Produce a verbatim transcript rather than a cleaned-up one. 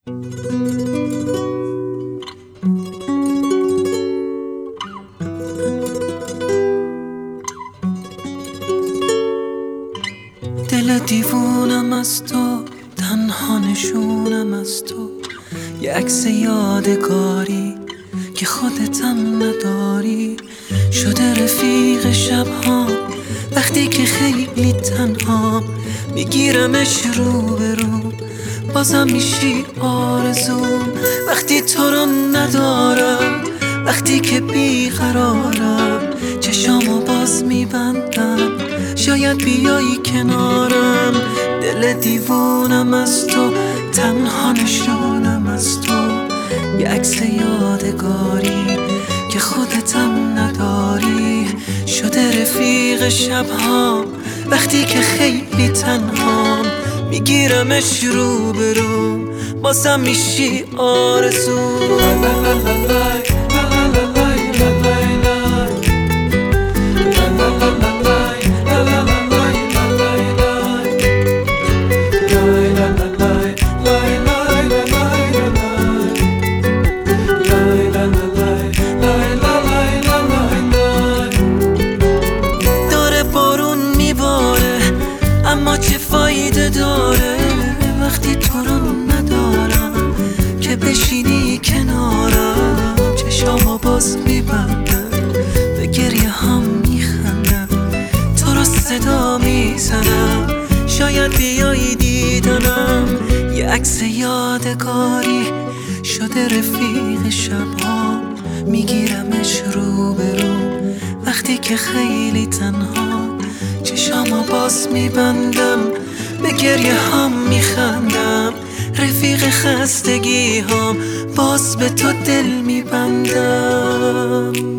دل دیوونم از تو، تنها نشونم از تو، یه عکس یادگاری که خودتم نداری. شده رفیق شبهام وقتی که خیلی تنهام، میگیرمش رو به رو، بازم میشی آرزوم. وقتی تو رو ندارم، وقتی که بیقرارم، چشامو باز میبندم، شاید بیایی کنارم. دل دیوونم از تو، تنها نشونم از تو، یه عکس یادگاری که خودتم نداری. شده رفیق شبهام وقتی که خیلی تنهام، میگیرمش رو به رو، بازم میشی آرزوم. اما چه فایده داره وقتی تو رو ندارم، که بشینی کنارم، چشامو باز میبندم، به گریه هم میخندم، تو رو صدا میزنم، شاید بیایی دیدنم. یه عکس یادگاری شده رفیق شبها، میگیرمش رو به رو وقتی که خیلی تنها، چشامو باز میبندم، به گریه هم میخندم، رفیق خستگی هم باز به تو دل میبندم.